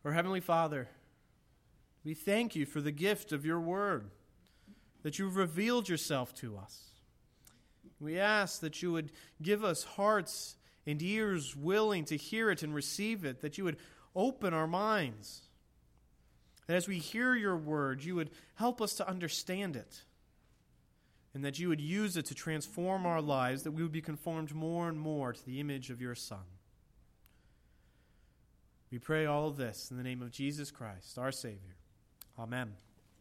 Our Heavenly Father, we thank you for the gift of your word, that you've revealed yourself to us. We ask that you would give us hearts and ears willing to hear it and receive it, that you would open our minds. That as we hear your word, you would help us to understand it, and that you would use it to transform our lives, that we would be conformed more and more to the image of your Son. We pray all of this in the name of Jesus Christ, our Savior. Amen.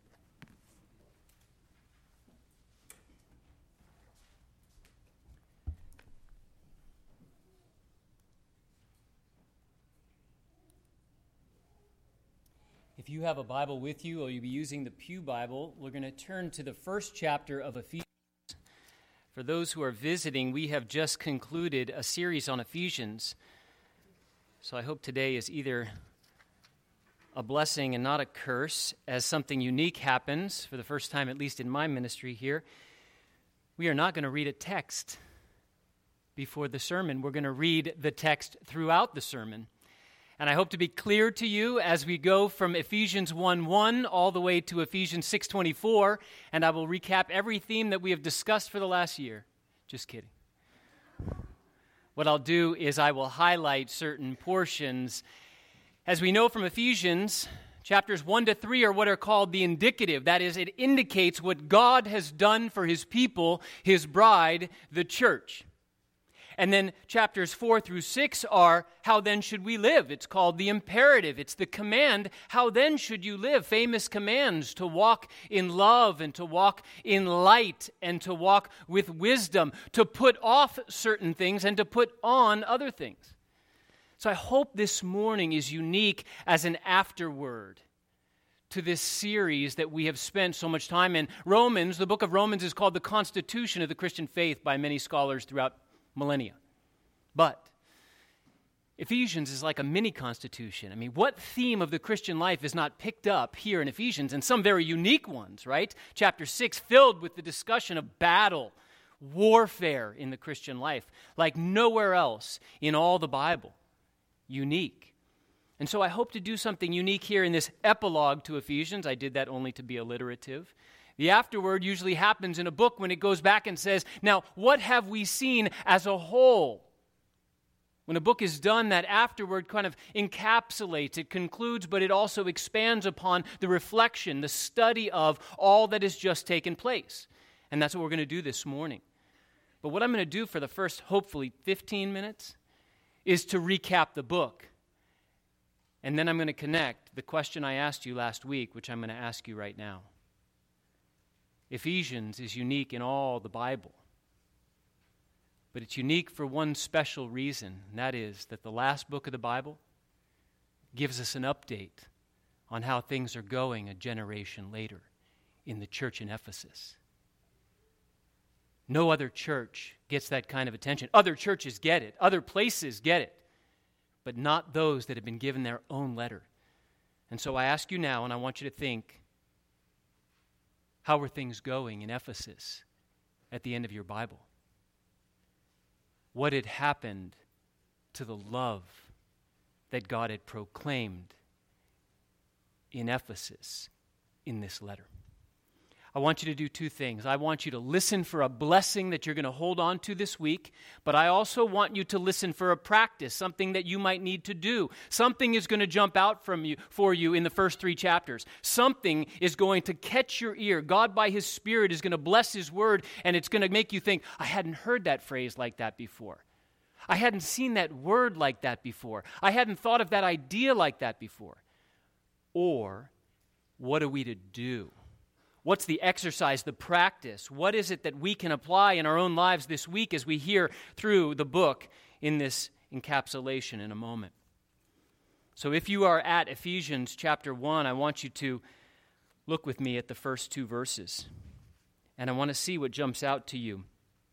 If you have a Bible with you or you'll be using the Pew Bible, we're going to turn to the first chapter of Ephesians. For those who are visiting, we have just concluded a series on Ephesians. So I hope today is either a blessing and not a curse, as something unique happens for the first time, at least in my ministry here. We are not going to read a text before the sermon. We're going to read the text throughout the sermon. And I hope to be clear to you as we go from Ephesians 1:1 all the way to Ephesians 6:24, and I will recap every theme that we have discussed for the last year. Just kidding. What I'll do is I will highlight certain portions. As we know from Ephesians, chapters 1 to 3 are what are called the indicative. That is, it indicates what God has done for his people, his bride, the church. And then chapters 4 through 6 are, how then should we live? It's called the imperative. It's the command, how then should you live? Famous commands to walk in love and to walk in light and to walk with wisdom, to put off certain things and to put on other things. So I hope this morning is unique as an afterword to this series that we have spent so much time in. Romans, the book of Romans is called the Constitution of the Christian faith by many scholars throughout millennia. But Ephesians is like a mini constitution. I mean, what theme of the Christian life is not picked up here in Ephesians, and some very unique ones, right? Chapter 6 filled with the discussion of battle, warfare in the Christian life, like nowhere else in all the Bible. Unique. And so I hope to do something unique here in this epilogue to Ephesians. I did that only to be alliterative. The afterword usually happens in a book when it goes back and says, now, what have we seen as a whole? When a book is done, that afterword kind of encapsulates, it concludes, but it also expands upon the reflection, the study of all that has just taken place. And that's what we're going to do this morning. But what I'm going to do for the first, hopefully, 15 minutes is to recap the book. And then I'm going to connect the question I asked you last week, which I'm going to ask you right now. Ephesians is unique in all the Bible. But it's unique for one special reason, and that is that the last book of the Bible gives us an update on how things are going a generation later in the church in Ephesus. No other church gets that kind of attention. Other churches get it. Other places get it. But not those that have been given their own letter. And so I ask you now, and I want you to think, how were things going in Ephesus at the end of your Bible? What had happened to the love that God had proclaimed in Ephesus in this letter? I want you to do two things. I want you to listen for a blessing that you're going to hold on to this week, but I also want you to listen for a practice, something that you might need to do. Something is going to jump out for you in the first 3 chapters. Something is going to catch your ear. God, by His Spirit, is going to bless His Word, and it's going to make you think, I hadn't heard that phrase like that before. I hadn't seen that word like that before. I hadn't thought of that idea like that before. Or, what are we to do? What's the exercise, the practice? What is it that we can apply in our own lives this week as we hear through the book in this encapsulation in a moment? So if you are at Ephesians chapter 1, I want you to look with me at the first 2 verses. And I want to see what jumps out to you.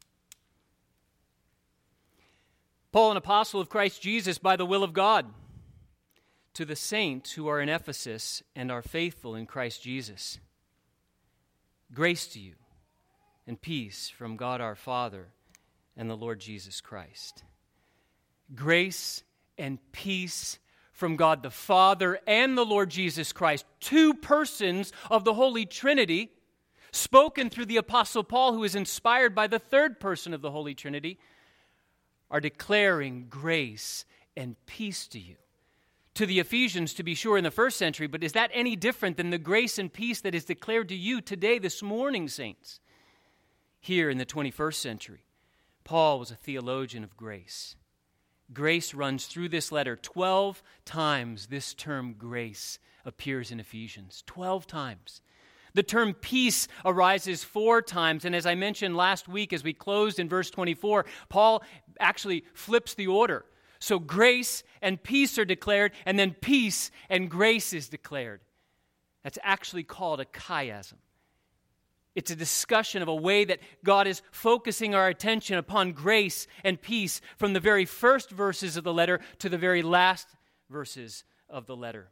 Paul, an apostle of Christ Jesus by the will of God, to the saints who are in Ephesus and are faithful in Christ Jesus. Grace to you and peace from God our Father and the Lord Jesus Christ. Grace and peace from God the Father and the Lord Jesus Christ, two persons of the Holy Trinity, spoken through the Apostle Paul, who is inspired by the third person of the Holy Trinity, are declaring grace and peace to you. To the Ephesians, to be sure, in the first century, but is that any different than the grace and peace that is declared to you today, this morning, saints? Here in the 21st century, Paul was a theologian of grace. Grace runs through this letter. 12 times this term grace appears in Ephesians. 12 times. The term peace arises 4 times, and as I mentioned last week as we closed in verse 24, Paul actually flips the order. So grace and peace are declared, and then peace and grace is declared. That's actually called a chiasm. It's a discussion of a way that God is focusing our attention upon grace and peace from the very first verses of the letter to the very last verses of the letter.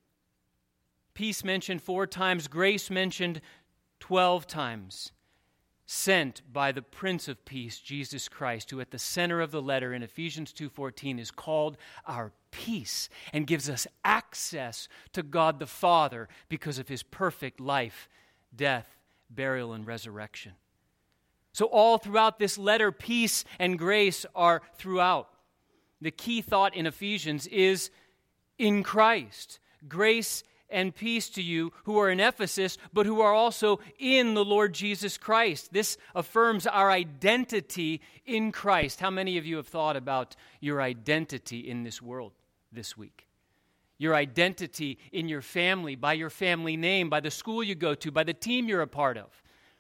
Peace mentioned 4 times, grace mentioned 12 times. Sent by the Prince of Peace, Jesus Christ, who at the center of the letter in Ephesians 2:14 is called our peace and gives us access to God the Father because of his perfect life, death, burial, and resurrection. So all throughout this letter, peace and grace are throughout. The key thought in Ephesians is in Christ. Grace and peace to you who are in Ephesus, but who are also in the Lord Jesus Christ. This affirms our identity in Christ. How many of you have thought about your identity in this world this week? Your identity in your family, by your family name, by the school you go to, by the team you're a part of,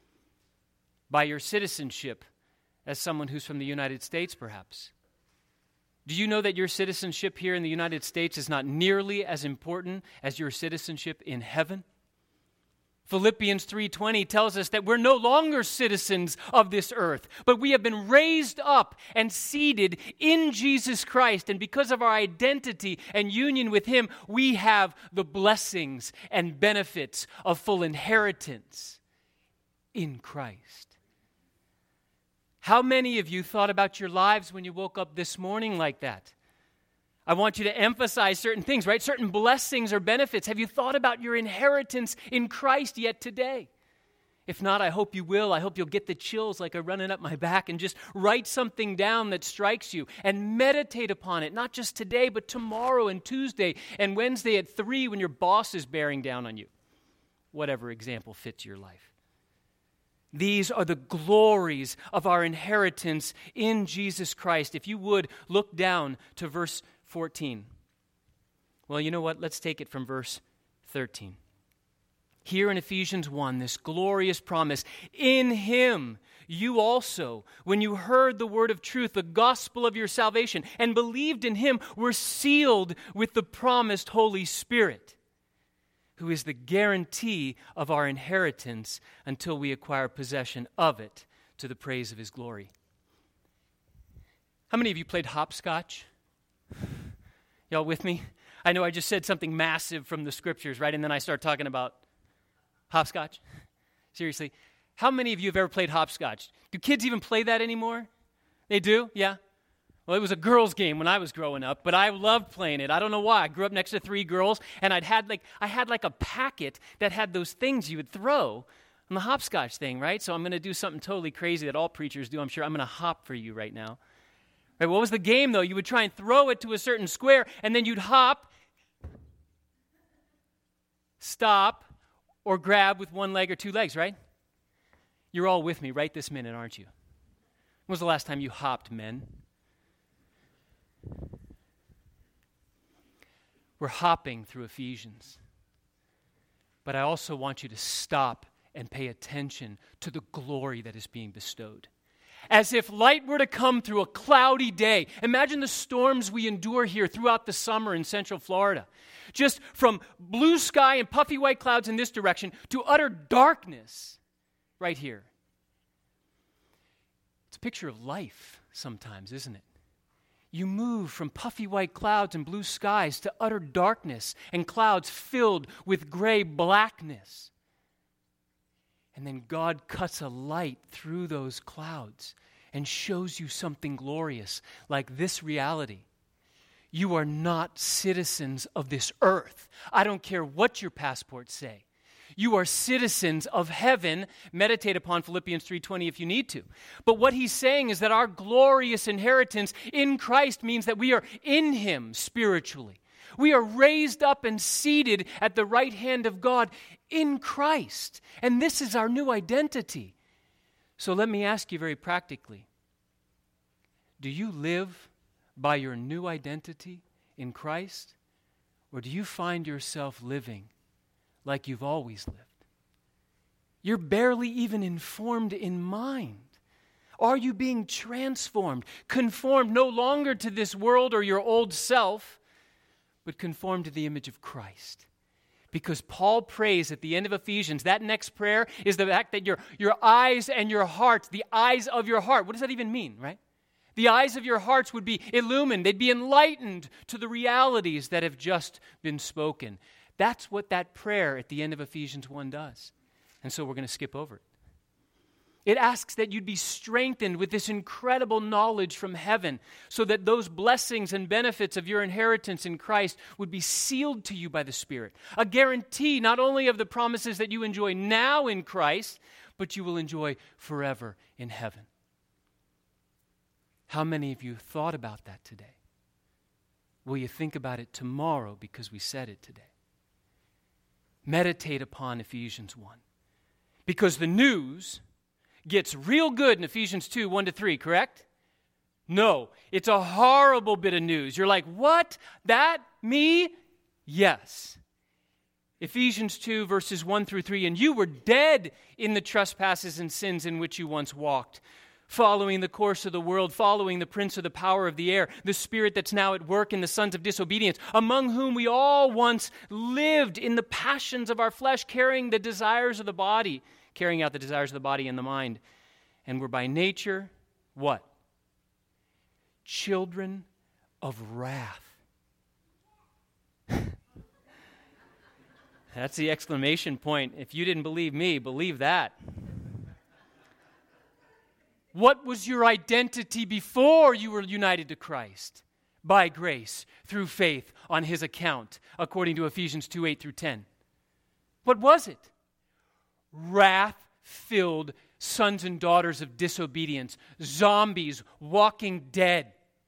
by your citizenship as someone who's from the United States, perhaps. Do you know that your citizenship here in the United States is not nearly as important as your citizenship in heaven? Philippians 3:20 tells us that we're no longer citizens of this earth, but we have been raised up and seated in Jesus Christ. And because of our identity and union with him, we have the blessings and benefits of full inheritance in Christ. How many of you thought about your lives when you woke up this morning like that? I want you to emphasize certain things, right? Certain blessings or benefits. Have you thought about your inheritance in Christ yet today? If not, I hope you will. I hope you'll get the chills like are running up my back and just write something down that strikes you and meditate upon it, not just today, but tomorrow and Tuesday and Wednesday at 3 when your boss is bearing down on you. Whatever example fits your life. These are the glories of our inheritance in Jesus Christ. If you would, look down to verse 14. Well, you know what? Let's take it from verse 13. Here in Ephesians 1, this glorious promise, in him you also, when you heard the word of truth, the gospel of your salvation, and believed in him, were sealed with the promised Holy Spirit, who is the guarantee of our inheritance until we acquire possession of it to the praise of his glory. How many of you played hopscotch? Y'all with me? I know I just said something massive from the scriptures, right? And then I start talking about hopscotch. Seriously. How many of you have ever played hopscotch? Do kids even play that anymore? They do? Yeah? Well, it was a girls' game when I was growing up, but I loved playing it. I don't know why. I grew up next to 3 girls, and I had like a packet that had those things you would throw on the hopscotch thing, right? So I'm going to do something totally crazy that all preachers do. I'm sure I'm going to hop for you right now. Right, what was the game, though? You would try and throw it to a certain square, and then you'd hop, stop, or grab with 1 leg or 2 legs, right? You're all with me right this minute, aren't you? When was the last time you hopped, men? We're hopping through Ephesians. But I also want you to stop and pay attention to the glory that is being bestowed. As if light were to come through a cloudy day. Imagine the storms we endure here throughout the summer in Central Florida. Just from blue sky and puffy white clouds in this direction to utter darkness right here. It's a picture of life sometimes, isn't it? You move from puffy white clouds and blue skies to utter darkness and clouds filled with gray blackness. And then God cuts a light through those clouds and shows you something glorious, like this reality. You are not citizens of this earth. I don't care what your passports say. You are citizens of heaven. Meditate upon Philippians 3:20 if you need to. But what he's saying is that our glorious inheritance in Christ means that we are in him spiritually. We are raised up and seated at the right hand of God in Christ. And this is our new identity. So let me ask you very practically, do you live by your new identity in Christ? Or do you find yourself living like you've always lived? You're barely even informed in mind. Are you being transformed, conformed no longer to this world or your old self, but conformed to the image of Christ? Because Paul prays at the end of Ephesians, that next prayer is the fact that your eyes and your hearts, the eyes of your heart, what does that even mean, right? The eyes of your hearts would be illumined. They'd be enlightened to the realities that have just been spoken. That's what that prayer at the end of Ephesians 1 does. And so we're going to skip over it. It asks that you'd be strengthened with this incredible knowledge from heaven so that those blessings and benefits of your inheritance in Christ would be sealed to you by the Spirit. A guarantee not only of the promises that you enjoy now in Christ, but you will enjoy forever in heaven. How many of you thought about that today? Will you think about it tomorrow because we said it today? Meditate upon Ephesians 1. Because the news gets real good in Ephesians 2, 1-3, correct? No, it's a horrible bit of news. You're like, what? That? Me? Yes. Ephesians 2, verses 1-3, and you were dead in the trespasses and sins in which you once walked, following the course of the world, following the prince of the power of the air, the spirit that's now at work in the sons of disobedience, among whom we all once lived in the passions of our flesh, carrying out the desires of the body and the mind. And were by nature, what? Children of wrath. That's the exclamation point. If you didn't believe me, believe that. What was your identity before you were united to Christ? By grace, through faith, on his account, according to Ephesians 2, 8-10. What was it? Wrath-filled sons and daughters of disobedience, zombies, walking dead.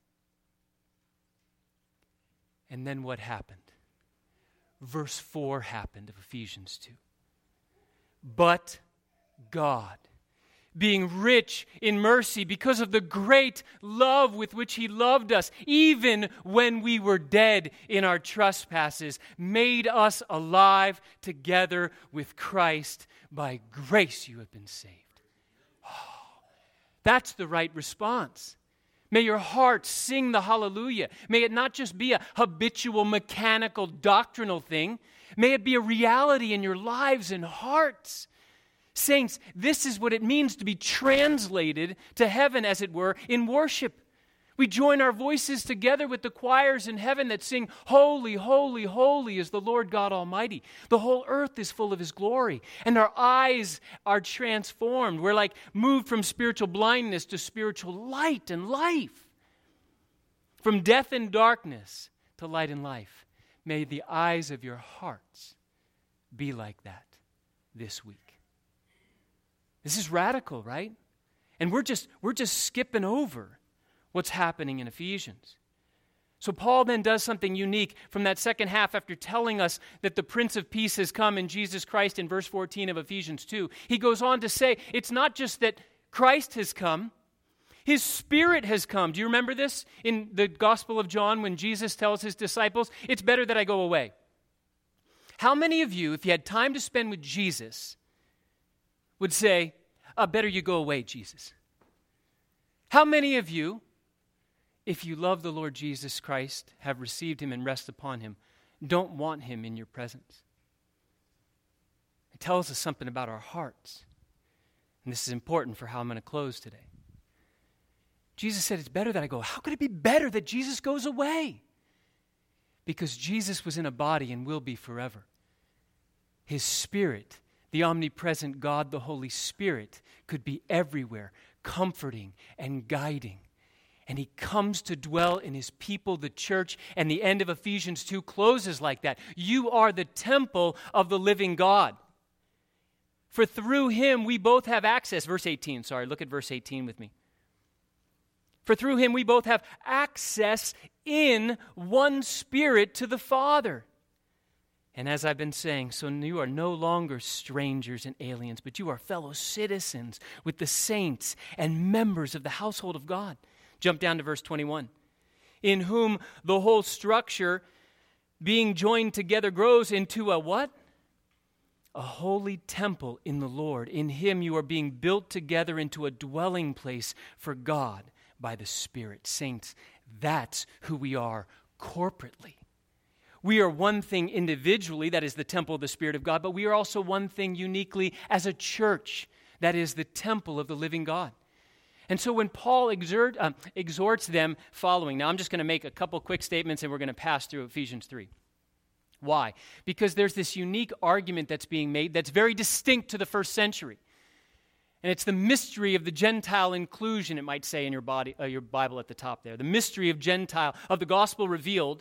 And then what happened? Verse 4 happened of Ephesians 2. But God, being rich in mercy because of the great love with which he loved us, even when we were dead in our trespasses, made us alive together with Christ. By grace you have been saved. Oh, that's the right response. May your heart sing the hallelujah. May it not just be a habitual, mechanical, doctrinal thing. May it be a reality in your lives and hearts. Saints, this is what it means to be translated to heaven, as it were, in worship. We join our voices together with the choirs in heaven that sing, "Holy, holy, holy is the Lord God Almighty." The whole earth is full of his glory, and our eyes are transformed. We're like moved from spiritual blindness to spiritual light and life. From death and darkness to light and life. May the eyes of your hearts be like that this week. This is radical, right? And we're just skipping over what's happening in Ephesians. So Paul then does something unique from that second half after telling us that the Prince of Peace has come in Jesus Christ in verse 14 of Ephesians 2. He goes on to say, it's not just that Christ has come, his Spirit has come. Do you remember this in the Gospel of John when Jesus tells his disciples, it's better that I go away? How many of you, if you had time to spend with Jesus, would say, better you go away, Jesus? How many of you, if you love the Lord Jesus Christ, have received him and rest upon him, don't want him in your presence? It tells us something about our hearts. And this is important for how I'm going to close today. Jesus said, it's better that I go. How could it be better that Jesus goes away? Because Jesus was in a body and will be forever. His Spirit, the omnipresent God, the Holy Spirit, could be everywhere, comforting and guiding. And he comes to dwell in his people, the church, and the end of Ephesians 2 closes like that. You are the temple of the living God. For through him we both have access. Verse 18, look at verse 18 with me. For through him we both have access in one Spirit to the Father. And as I've been saying, so you are no longer strangers and aliens, but you are fellow citizens with the saints and members of the household of God. Jump down to verse 21. In whom the whole structure, being joined together, grows into a what? A holy temple in the Lord. In him you are being built together into a dwelling place for God by the Spirit. Saints, that's who we are corporately. We are one thing individually, that is the temple of the Spirit of God, but we are also one thing uniquely as a church, that is the temple of the living God. And so when Paul exhorts them following, now I'm just going to make a couple quick statements and we're going to pass through Ephesians 3. Why? Because there's this unique argument that's being made that's very distinct to the first century. And it's the mystery of the Gentile inclusion, it might say in your Bible at the top there. The mystery of the gospel revealed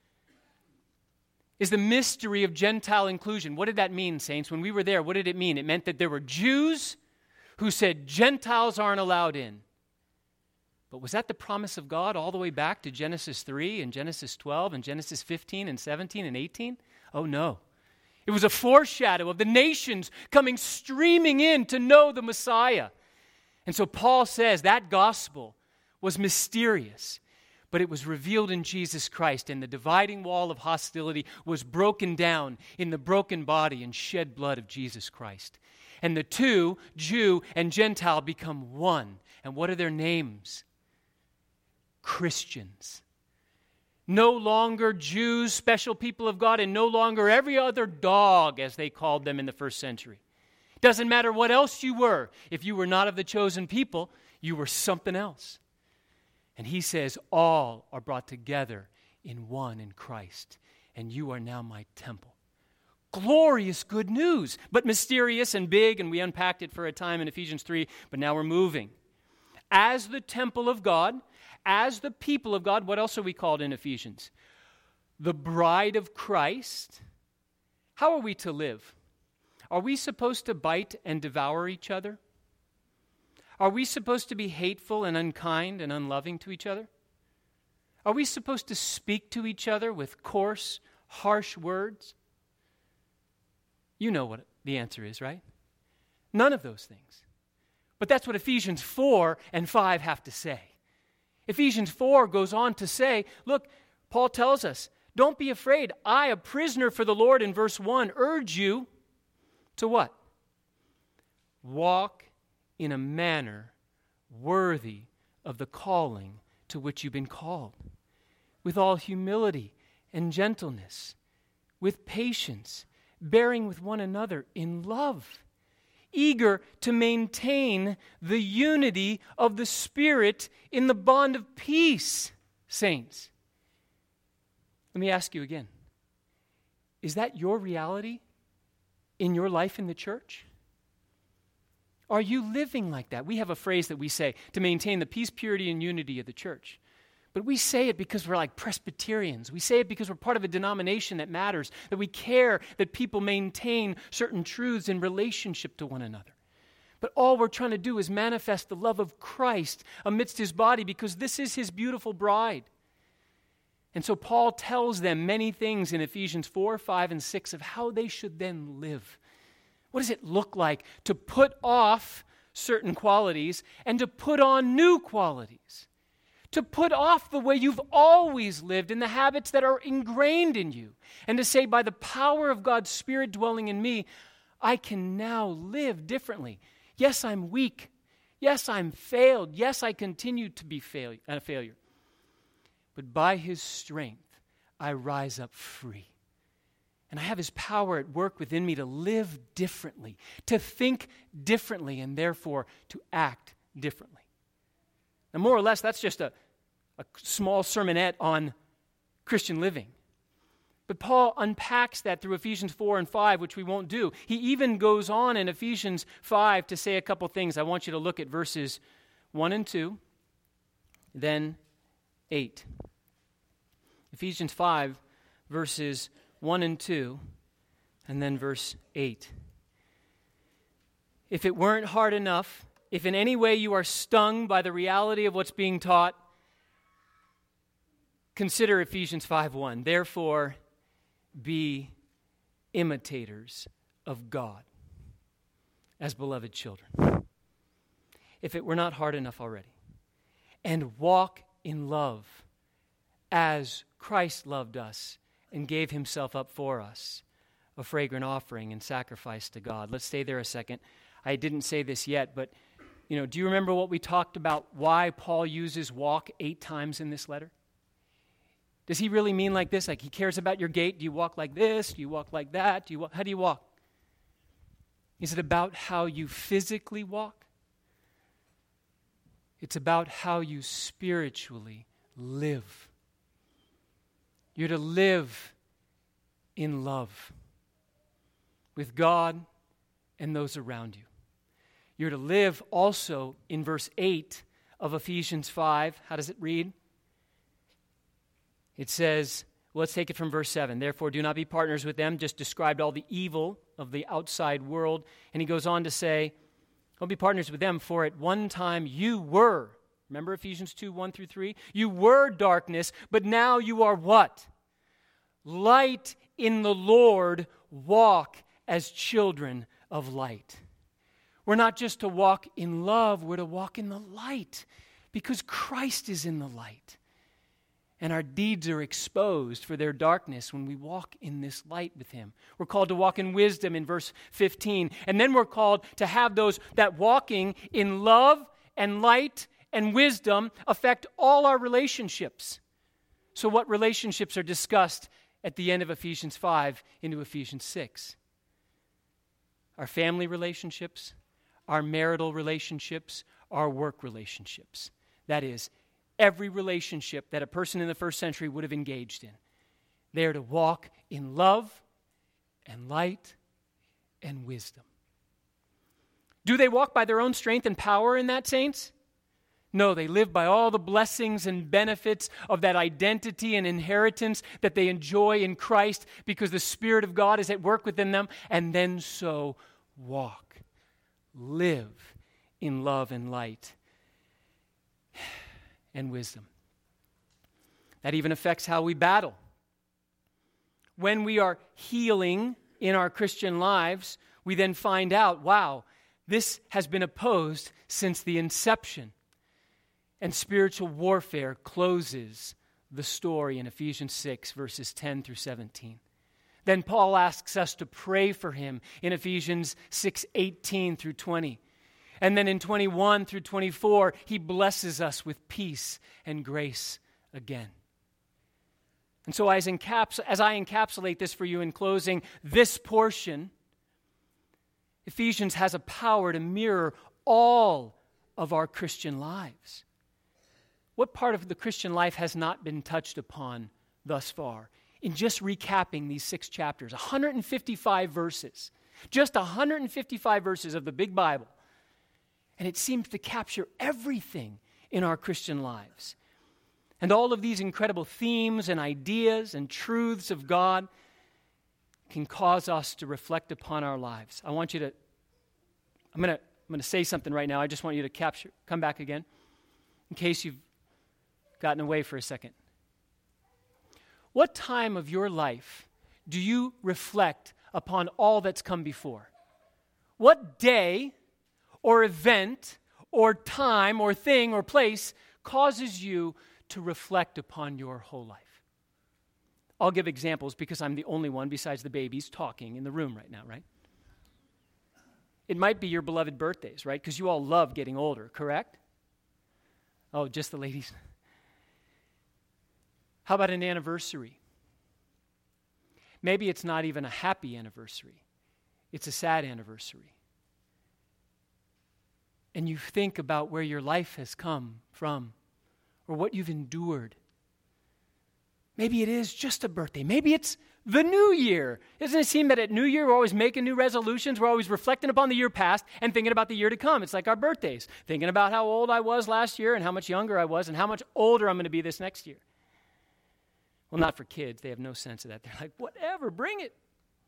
is the mystery of Gentile inclusion. What did that mean, saints? When we were there, what did it mean? It meant that there were Jews who said Gentiles aren't allowed in. But was that the promise of God all the way back to Genesis 3 and Genesis 12 and Genesis 15 and 17 and 18? Oh no. It was a foreshadow of the nations coming streaming in to know the Messiah. And so Paul says that gospel was mysterious, but it was revealed in Jesus Christ, and the dividing wall of hostility was broken down in the broken body and shed blood of Jesus Christ. And the two, Jew and Gentile, become one. And what are their names? Christians. No longer Jews, special people of God, and no longer every other dog, as they called them in the first century. Doesn't matter what else you were. If you were not of the chosen people, you were something else. And he says, all are brought together in one in Christ, and you are now my temple. Glorious good news, but mysterious and big, and we unpacked it for a time in Ephesians 3, but now we're moving. As the temple of God, as the people of God, what else are we called in Ephesians? The bride of Christ. How are we to live? Are we supposed to bite and devour each other? Are we supposed to be hateful and unkind and unloving to each other? Are we supposed to speak to each other with coarse, harsh words? You know what the answer is, right? None of those things. But that's what Ephesians 4 and 5 have to say. Ephesians 4 goes on to say, look, Paul tells us, don't be afraid. I, a prisoner for the Lord, in verse 1, urge you to what? Walk in a manner worthy of the calling to which you've been called, with all humility and gentleness, with patience, bearing with one another in love, eager to maintain the unity of the Spirit in the bond of peace, saints. Let me ask you again. Is that your reality in your life in the church? Are you living like that? We have a phrase that we say to maintain the peace, purity, and unity of the church. But we say it because we're like Presbyterians. We say it because we're part of a denomination that matters, that we care that people maintain certain truths in relationship to one another. But all we're trying to do is manifest the love of Christ amidst his body, because this is his beautiful bride. And so Paul tells them many things in Ephesians 4, 5, and 6 of how they should then live. What does it look like to put off certain qualities and to put on new qualities? To put off the way you've always lived and the habits that are ingrained in you. And to say, by the power of God's Spirit dwelling in me, I can now live differently. Yes, I'm weak. Yes, I'm failed. Yes, I continue to be a failure. But by his strength, I rise up free. And I have his power at work within me to live differently, to think differently, and therefore to act differently. Now, more or less, that's just a small sermonette on Christian living. But Paul unpacks that through Ephesians 4 and 5, which we won't do. He even goes on in Ephesians 5 to say a couple things. I want you to look at verses 1 and 2. then 8. Ephesians 5, verses 1 and 2, and then verse 8. If it weren't hard enough, if in any way you are stung by the reality of what's being taught, consider Ephesians 5:1. Therefore, be imitators of God as beloved children. If it were not hard enough already. And walk in love as Christ loved us and gave himself up for us, a fragrant offering and sacrifice to God. Let's stay there a second. I didn't say this yet, but do you remember what we talked about, why Paul uses walk 8 times in this letter? Does he really mean like this? Like he cares about your gait? Do you walk like this? Do you walk like that? How do you walk? Is it about how you physically walk? It's about how you spiritually live. You're to live in love with God and those around you. You're to live also in verse 8 of Ephesians 5. How does it read? It says, let's take it from verse 7. Therefore, do not be partners with them. Just described all the evil of the outside world. And he goes on to say, don't be partners with them, for at one time you were. Remember Ephesians 2, 1 through 3? You were darkness, but now you are what? Light in the Lord. Walk as children of light. We're not just to walk in love, we're to walk in the light because Christ is in the light. And our deeds are exposed for their darkness when we walk in this light with him. We're called to walk in wisdom in verse 15. And then we're called to have those that walking in love and light and wisdom affect all our relationships. So what relationships are discussed at the end of Ephesians 5 into Ephesians 6? Our family relationships, our marital relationships, our work relationships. That is, every relationship that a person in the first century would have engaged in. They are to walk in love and light and wisdom. Do they walk by their own strength and power in that, saints? No, they live by all the blessings and benefits of that identity and inheritance that they enjoy in Christ because the Spirit of God is at work within them, and then so walk, live in love and light and wisdom. That even affects how we battle. When we are healing in our Christian lives, we then find out, wow, this has been opposed since the inception. And spiritual warfare closes the story in Ephesians 6, verses 10 through 17. Then Paul asks us to pray for him in Ephesians 6, 18 through 20. And then in 21 through 24, he blesses us with peace and grace again. And so as I encapsulate this for you in closing, this portion, Ephesians has a power to mirror all of our Christian lives. What part of the Christian life has not been touched upon thus far? In just recapping these 6 chapters, 155 verses, just 155 verses of the big Bible. And it seems to capture everything in our Christian lives. And all of these incredible themes and ideas and truths of God can cause us to reflect upon our lives. I'm going to say something right now. I just want you to come back again, in case you've gotten away for a second. What time of your life do you reflect upon all that's come before? What day or event or time or thing or place causes you to reflect upon your whole life? I'll give examples because I'm the only one besides the babies talking in the room right now, right? It might be your beloved birthdays, right? Because you all love getting older, correct? Oh, just the ladies. How about an anniversary? Maybe it's not even a happy anniversary. It's a sad anniversary. And you think about where your life has come from or what you've endured. Maybe it is just a birthday. Maybe it's The new year. Doesn't it seem that at New Year we're always making new resolutions? We're always reflecting upon the year past and thinking about the year to come. It's like our birthdays. Thinking about how old I was last year and how much younger I was and how much older I'm going to be this next year. Well, not for kids. They have no sense of that. They're like, whatever, bring it.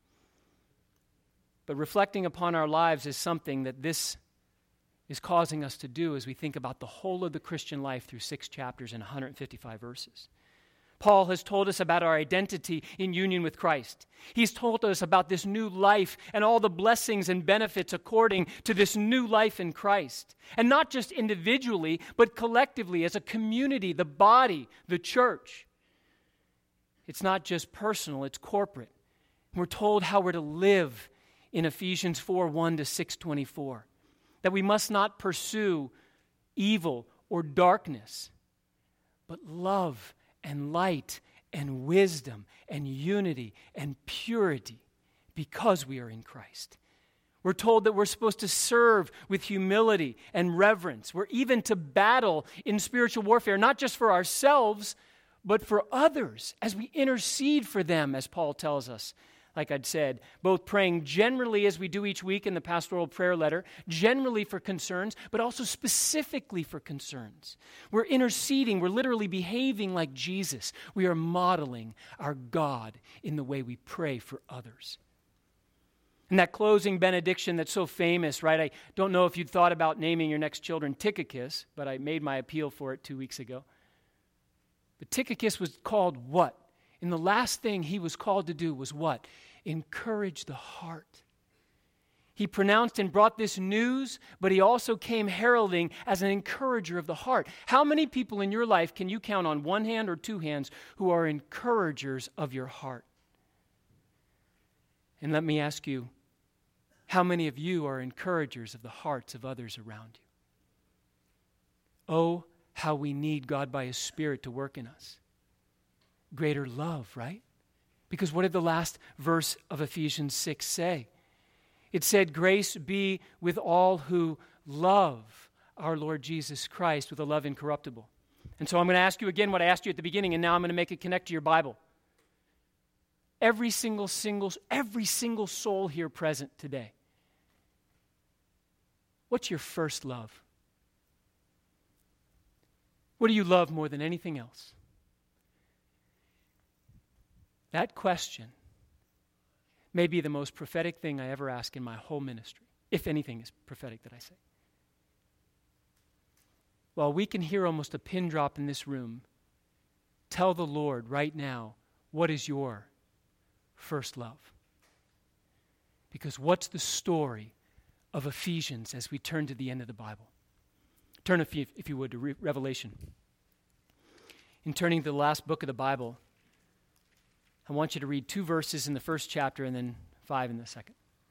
But reflecting upon our lives is something that this is causing us to do as we think about the whole of the Christian life through 6 chapters and 155 verses. Paul has told us about our identity in union with Christ. He's told us about this new life and all the blessings and benefits according to this new life in Christ. And not just individually, but collectively as a community, the body, the church. It's not just personal, it's corporate. We're told how we're to live in Ephesians 4:1 to 6:24. That we must not pursue evil or darkness, but love and light and wisdom and unity and purity because we are in Christ. We're told that we're supposed to serve with humility and reverence. We're even to battle in spiritual warfare, not just for ourselves, but for others as we intercede for them, as Paul tells us. Like I'd said, both praying generally as we do each week in the pastoral prayer letter, generally for concerns, but also specifically for concerns. We're interceding, we're literally behaving like Jesus. We are modeling our God in the way we pray for others. And that closing benediction that's so famous, right? I don't know if you'd thought about naming your next children Tychicus, but I made my appeal for it 2 weeks ago. But Tychicus was called what? And the last thing he was called to do was what? Encourage the heart. He pronounced and brought this news, but he also came heralding as an encourager of the heart. How many people in your life can you count on one hand or two hands who are encouragers of your heart? And let me ask you, how many of you are encouragers of the hearts of others around you? Oh, how we need God by His Spirit to work in us. Greater love, right? Because what did the last verse of Ephesians 6 say? It said, grace be with all who love our Lord Jesus Christ with a love incorruptible. And so I'm going to ask you again what I asked you at the beginning, and now I'm going to make it connect to your Bible. Every single soul here present today. What's your first love? What do you love more than anything else? That question may be the most prophetic thing I ever ask in my whole ministry, if anything is prophetic that I say. Well, we can hear almost a pin drop in this room. Tell the Lord right now, what is your first love? Because what's the story of Ephesians as we turn to the end of the Bible? Turn, if you would, to Revelation. In turning to the last book of the Bible, I want you to read 2 verses in the first chapter and then 5 in the second.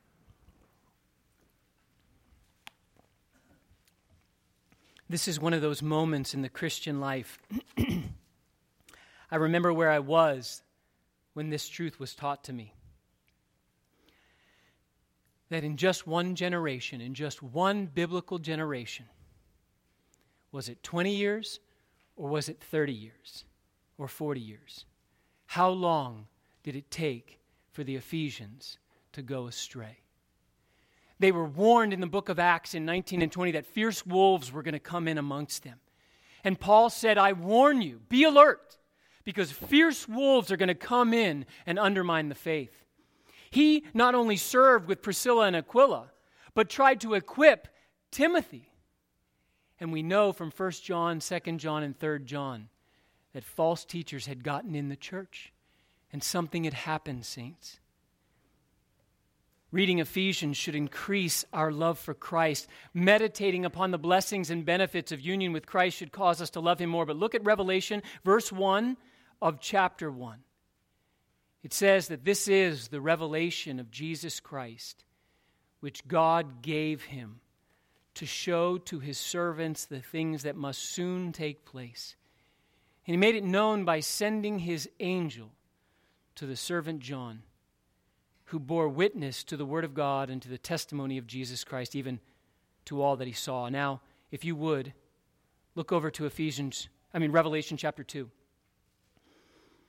This is one of those moments in the Christian life. I remember where I was when this truth was taught to me. That in just one generation, in just one biblical generation, was it 20 years or was it 30 years or 40 years? How long did it take for the Ephesians to go astray? They were warned in the book of Acts in 19 and 20 that fierce wolves were going to come in amongst them. And Paul said, I warn you, be alert, because fierce wolves are going to come in and undermine the faith. He not only served with Priscilla and Aquila, but tried to equip Timothy. And we know from 1 John, 2 John, and 3 John that false teachers had gotten in the church and something had happened, saints. Reading Ephesians should increase our love for Christ. Meditating upon the blessings and benefits of union with Christ should cause us to love Him more. But look at Revelation, verse 1 of chapter 1. It says that this is the revelation of Jesus Christ, which God gave Him to show to His servants the things that must soon take place. And He made it known by sending His angel to the servant John, who bore witness to the word of God and to the testimony of Jesus Christ, even to all that he saw. Now, if you would, look over to Revelation chapter 2.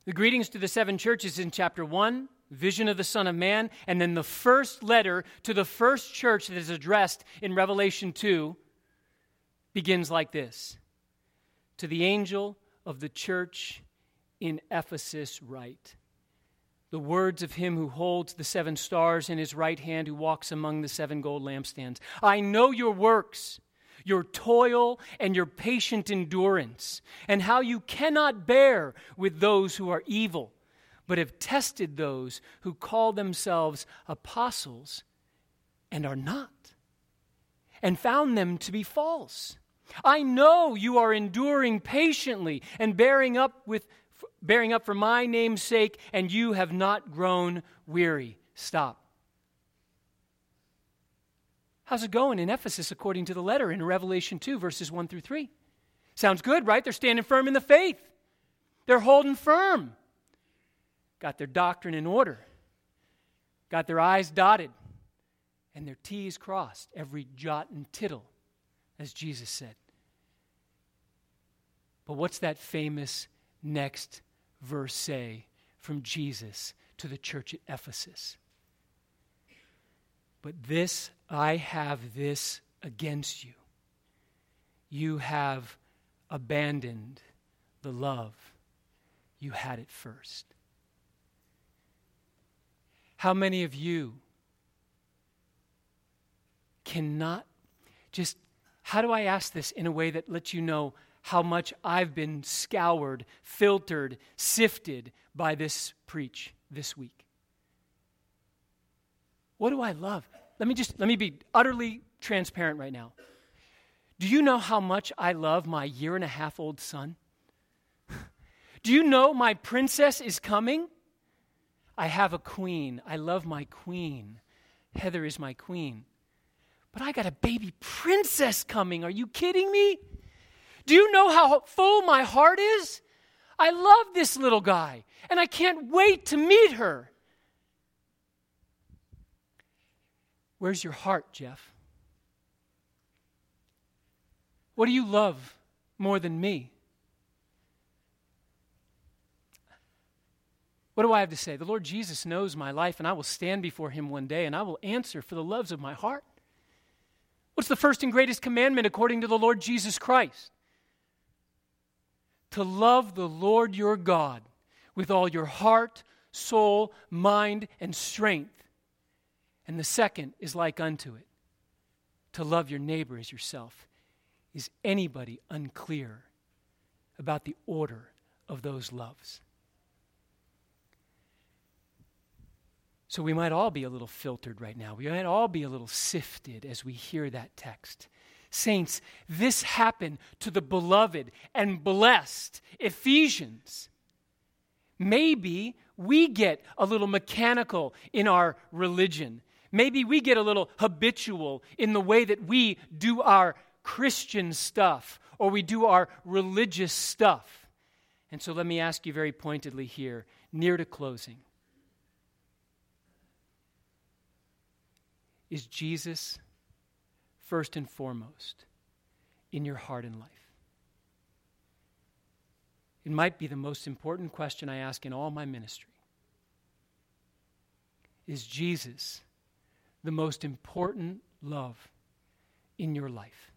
The greetings to the seven churches in chapter 1, vision of the Son of Man, and then the first letter to the first church that is addressed in Revelation 2 begins like this. To the angel of the church in Ephesus write, the words of him who holds the 7 stars in his right hand, who walks among the 7 gold lampstands. I know your works, your toil and your patient endurance, and how you cannot bear with those who are evil, but have tested those who call themselves apostles and are not, and found them to be false. I know you are enduring patiently and bearing up for my name's sake, and you have not grown weary. Stop. How's it going in Ephesus according to the letter in Revelation 2, verses 1 through 3? Sounds good, right? They're standing firm in the faith. They're holding firm. Got their doctrine in order. Got their I's dotted. And their T's crossed, every jot and tittle, as Jesus said. But what's that famous next verse say from Jesus to the church at Ephesus? But this, I have this against you. You have abandoned the love you had at first. How many of you cannot just, how do I ask this in a way that lets you know how much I've been scoured, filtered, sifted by this preach this week? What do I love? Let me be utterly transparent right now. Do you know how much I love my 1.5-year-old son? Do you know my princess is coming? I have a queen. I love my queen. Heather is my queen. But I got a baby princess coming. Are you kidding me? Do you know how full my heart is? I love this little guy, and I can't wait to meet her. Where's your heart, Jeff? What do you love more than me? What do I have to say? The Lord Jesus knows my life, and I will stand before him one day, and I will answer for the loves of my heart. What's the first and greatest commandment according to the Lord Jesus Christ? To love the Lord your God with all your heart, soul, mind, and strength. And the second is like unto it, to love your neighbor as yourself. Is anybody unclear about the order of those loves? So we might all be a little filtered right now. We might all be a little sifted as we hear that text. Saints, this happened to the beloved and blessed Ephesians. Maybe we get a little mechanical in our religion. Maybe we get a little habitual in the way that we do our Christian stuff or we do our religious stuff. And so let me ask you very pointedly here, near to closing. Is Jesus first and foremost in your heart and life? It might be the most important question I ask in all my ministry. Is Jesus the most important love in your life?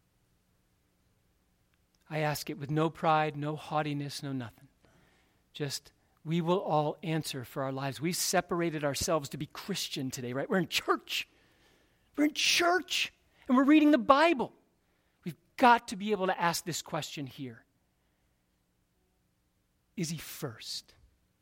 I ask it with no pride, no haughtiness, no nothing. Just, we will all answer for our lives. We separated ourselves to be Christian today, right? We're in church. We're in church, and we're reading the Bible. We've got to be able to ask this question here. Is he first?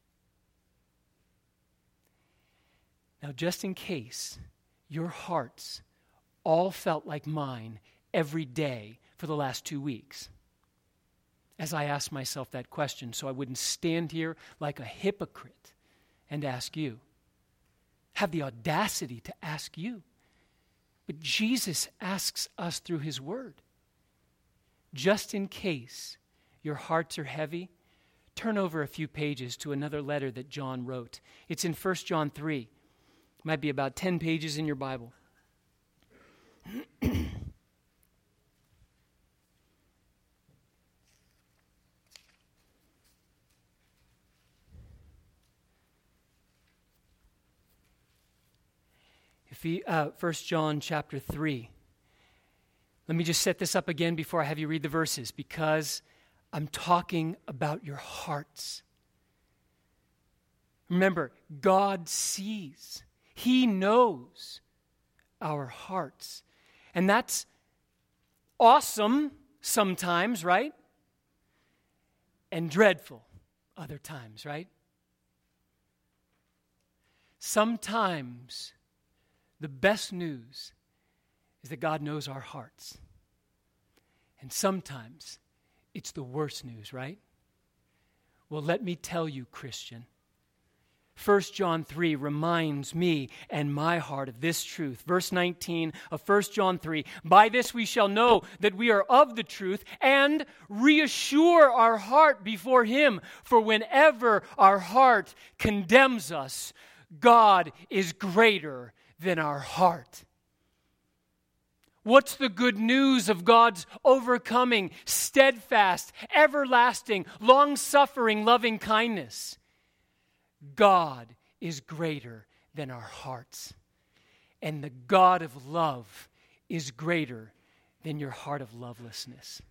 Now, just in case your hearts all felt like mine every day for the last 2 weeks, as I asked myself that question so I wouldn't stand here like a hypocrite and ask you, have the audacity to ask you. But Jesus asks us through his word. Just in case your hearts are heavy, turn over a few pages to another letter that John wrote. It's in 1 John 3. It might be about 10 pages in your Bible. 1 John chapter 3. Let me just set this up again before I have you read the verses, because I'm talking about your hearts. Remember, God sees. He knows our hearts. And that's awesome sometimes, right? And dreadful other times, right? Sometimes the best news is that God knows our hearts. And sometimes it's the worst news, right? Well, let me tell you, Christian, 1 John 3 reminds me and my heart of this truth. Verse 19 of 1 John 3, by this we shall know that we are of the truth and reassure our heart before Him. For whenever our heart condemns us, God is greater than our heart. What's the good news of God's overcoming, steadfast, everlasting, long-suffering, loving kindness? God is greater than our hearts. And the God of love is greater than your heart of lovelessness.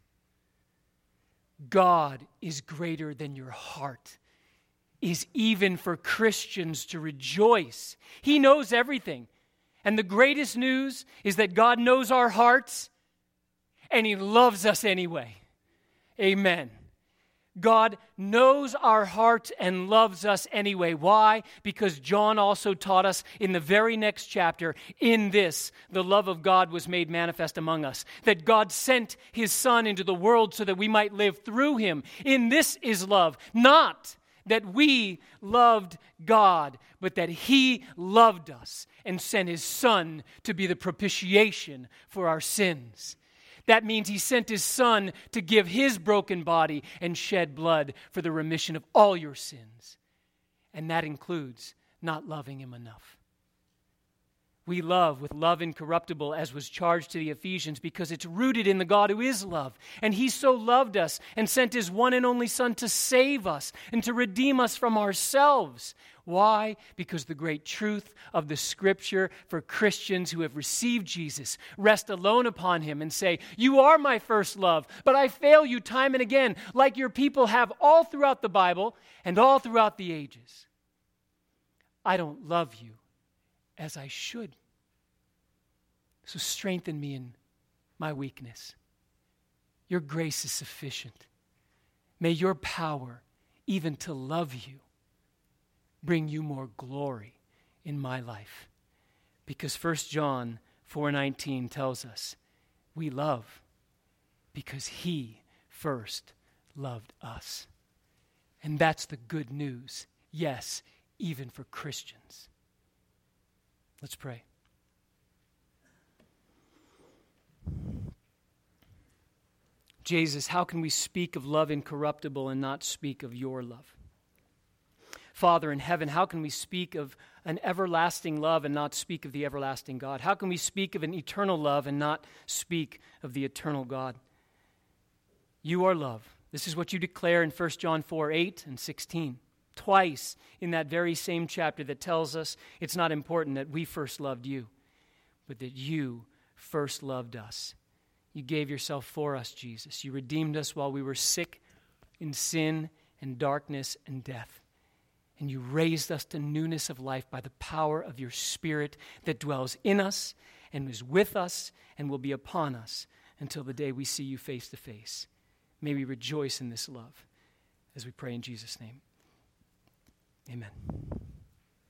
God is greater than your heart, is even for Christians to rejoice. He knows everything. And the greatest news is that God knows our hearts and He loves us anyway. Amen. God knows our hearts and loves us anyway. Why? Because John also taught us in the very next chapter, in this, the love of God was made manifest among us. That God sent His Son into the world so that we might live through Him. In this is love, not that we loved God, but that He loved us and sent His Son to be the propitiation for our sins. That means He sent His Son to give His broken body and shed blood for the remission of all your sins. And that includes not loving Him enough. We love with love incorruptible, as was charged to the Ephesians, because it's rooted in the God who is love. And He so loved us and sent His one and only Son to save us and to redeem us from ourselves. Why? Because the great truth of the Scripture for Christians who have received Jesus rest alone upon Him and say, you are my first love, but I fail you time and again, like your people have all throughout the Bible and all throughout the ages. I don't love you as I should. So strengthen me in my weakness. Your grace is sufficient. May your power, even to love you, bring you more glory in my life. Because 1 John 4:19 tells us we love because He first loved us. And that's the good news, yes, even for Christians. Let's pray. Jesus, how can we speak of love incorruptible and not speak of your love? Father in heaven, how can we speak of an everlasting love and not speak of the everlasting God? How can we speak of an eternal love and not speak of the eternal God? You are love. This is what you declare in 1 John 4:8 and 16. Twice in that very same chapter that tells us it's not important that we first loved you, but that you first loved us. You gave yourself for us, Jesus. You redeemed us while we were sick in sin and darkness and death. And you raised us to newness of life by the power of your Spirit that dwells in us and is with us and will be upon us until the day we see you face to face. May we rejoice in this love as we pray in Jesus' name. Amen.